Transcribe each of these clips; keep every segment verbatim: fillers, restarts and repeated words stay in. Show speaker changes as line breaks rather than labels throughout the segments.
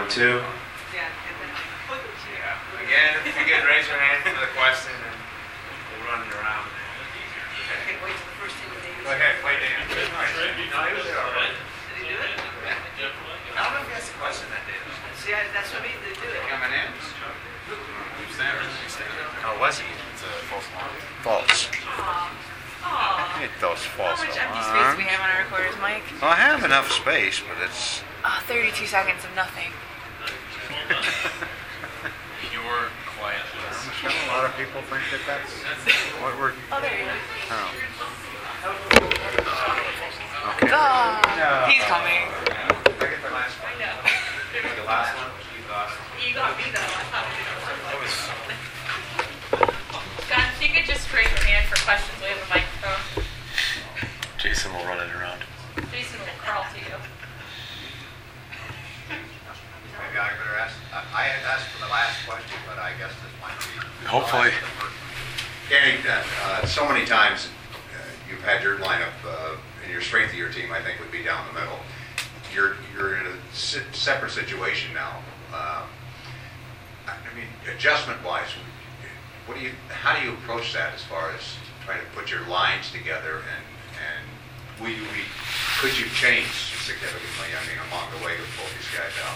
One, two.
Again, if you could raise your hand for the question, and we'll run you around.
Okay, wait till the first thing they
Go ahead, play Dan. No, he was there already.
Did he do it?
I don't know if he asked a question that day.
See, I, that's what I mean, they do it.
Coming in?
Oh, was he?
It's a false alarm.
False.
Aw.
Hit those
How
false
much empty
alarms.
space do we have on our recorders, Mike?
Well, I have enough space, but it's...
Oh, thirty-two seconds of nothing.
Pure quiet.
A lot of people think that that's what we're...
Oh, there you go.
Oh.
Oh, he's coming.
I get the last one.
I know.
The last one? You lost.
You got me though. I thought we did it.
That was...
Scott, if you could just raise your hand for questions, we have a microphone.
Jason will run it around.
Jason will crawl to you.
Maybe I better ask, I I had asked for the last question, but I guess this might be.
Hopefully.
Danny, uh, uh, so many times uh, you've had your lineup, uh, and your strength of your team, I think, would be down the middle. You're you're in a si- separate situation now. Uh, I I mean, adjustment-wise, what do you, how do you approach that as far as trying to put your lines together, and and will you be, could you change significantly? I mean, along the way to pull these guys out.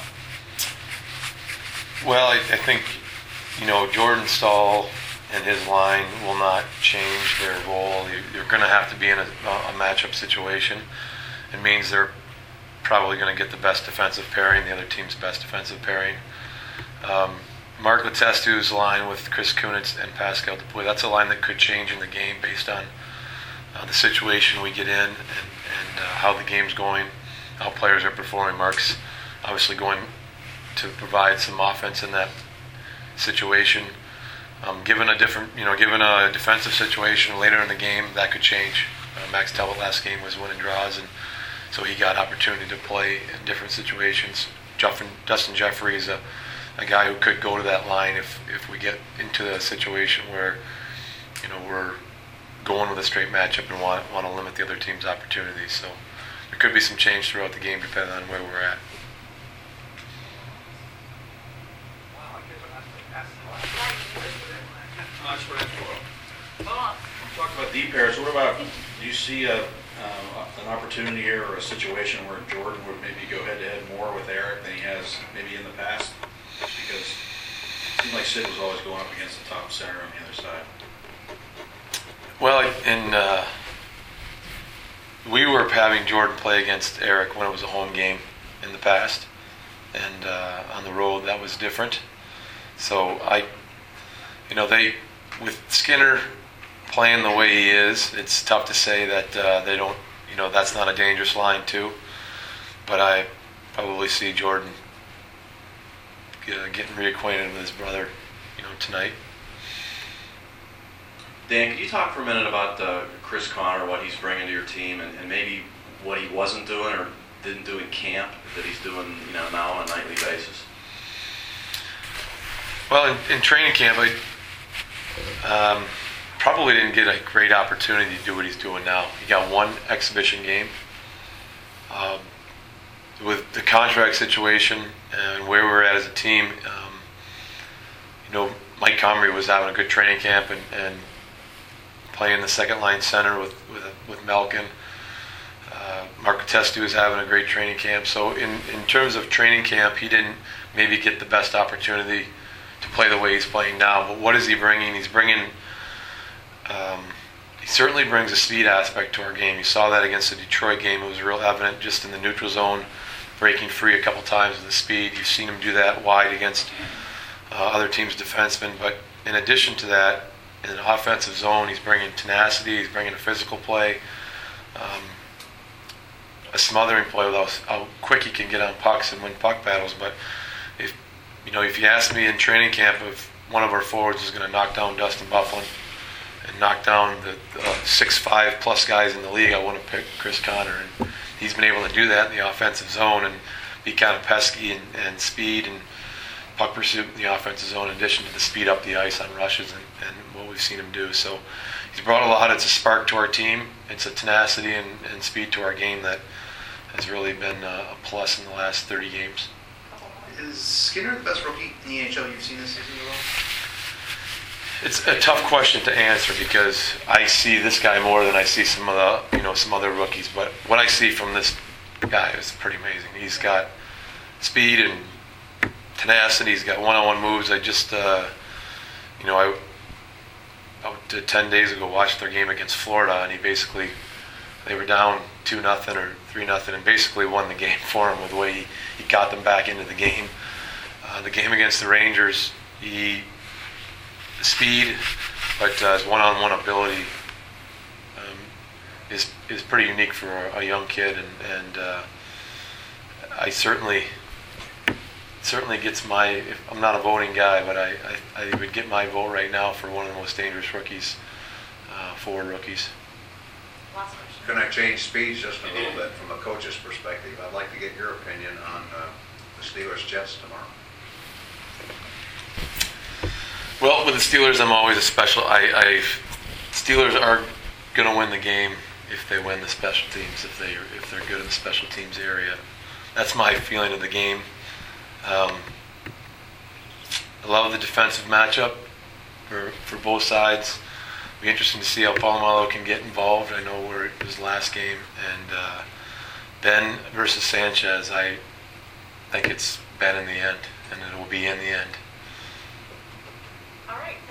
Well, I, I think, you know, Jordan Stahl and his line will not change their role. You, you're going to have to be in a, a matchup situation. It means they're probably going to get the best defensive pairing, the other team's best defensive pairing. Um, Mark Letestu's line with Chris Kunitz and Pascal Dupuis, that's a line that could change in the game based on uh, the situation we get in and, and uh, how the game's going, how players are performing. Mark's obviously going to provide some offense in that situation. Um, given a different, you know, given a defensive situation later in the game, that could change. Uh, Max Talbot last game was winning draws, and so he got opportunity to play in different situations. Justin, Dustin Jeffrey is a, a guy who could go to that line if, if we get into a situation where, you know, we're going with a straight matchup and want want to limit the other team's opportunities. So there could be some change throughout the game depending on where we're at.
Talk about deep pairs. What about, do you see a, uh, an opportunity here or a situation where Jordan would maybe go head-to-head more with Eric than he has maybe in the past? Because it seemed like Sid was always going up against the top center on the other side.
Well, in uh, we were having Jordan play against Eric when it was a home game in the past, and uh, on the road that was different. So I, you know, they with Skinner playing the way he is, it's tough to say that uh, they don't, you know, that's not a dangerous line too. But I probably see Jordan uh, getting reacquainted with his brother, you know, tonight.
Dan, could you talk for a minute about uh, Chris Connor, what he's bringing to your team, and, and maybe what he wasn't doing or didn't do in camp that he's doing, you know, now on a nightly basis?
Well, in, in training camp, I um, probably didn't get a great opportunity to do what he's doing now. He got one exhibition game. Um, with the contract situation and where we're at as a team, um, you know, Mike Comrie was having a good training camp and, and playing the second line center with with, with Malkin. Uh, Mark Testu was having a great training camp. So in, in terms of training camp, he didn't maybe get the best opportunity to play the way he's playing now. But what is he bringing? He's bringing, um, he certainly brings a speed aspect to our game. You saw that against the Detroit game. It was real evident just in the neutral zone, breaking free a couple times with the speed. You've seen him do that wide against uh, other teams' defensemen. But in addition to that, in an offensive zone, he's bringing tenacity, he's bringing a physical play, um, a smothering play with how, how quick he can get on pucks and win puck battles. But if you know, if you ask me in training camp if one of our forwards is going to knock down Dustin Byfuglien and knock down the uh, six five plus guys in the league, I want to pick Chris Connor. And he's been able to do that in the offensive zone and be kind of pesky and, and speed and puck pursuit in the offensive zone, in addition to the speed up the ice on rushes and, and what we've seen him do. So he's brought a lot. It's a spark to our team. It's a tenacity and, and speed to our game that has really been uh, a plus in the last thirty games.
is Skinner the best rookie in the N H L you've seen this season at all?
It's a tough question to answer because I see this guy more than I see some of the, you know, some other rookies. But what I see from this guy is pretty amazing. He's got speed and tenacity. He's got one-on-one moves. I just, uh, you know, I, I did ten days ago watched their game against Florida, and he basically, they were down two nothing or three nothing, and basically won the game for him with the way he, he got them back into the game. Uh, the game against the Rangers, he speed, but uh, his one-on-one ability um, is is pretty unique for a, a young kid, and and uh, I certainly certainly gets my. If I'm not a voting guy, but I, I, I would get my vote right now for one of the most dangerous rookies, uh, forward rookies.
Last question.
Can I change speeds just a little bit from a coach's perspective? I'd like to get your opinion on uh, the Steelers Jets tomorrow.
Well, with the Steelers, I'm always a special. I, I Steelers are going to win the game if they win the special teams. If they if they're good in the special teams area, that's my feeling of the game. Um, I love the defensive matchup for for both sides. It'll be interesting to see how Polamalu can get involved. I know where it was last game, and uh, Ben versus Sanchez. I think it's Ben in the end, and it will be in the end.
All right.